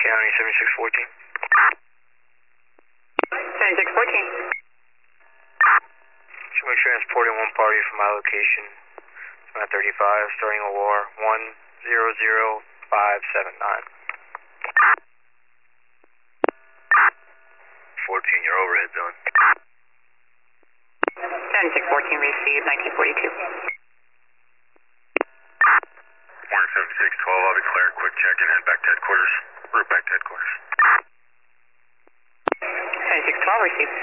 County 7614. 7614. Should be transporting one party from my location. It's about 35, starting a war 100579. 14, your overhead zone. 7614 received 1942. Warren 7612, I'll be clear. Quick check and head back to headquarters. Route back to headquarters. 7612 received.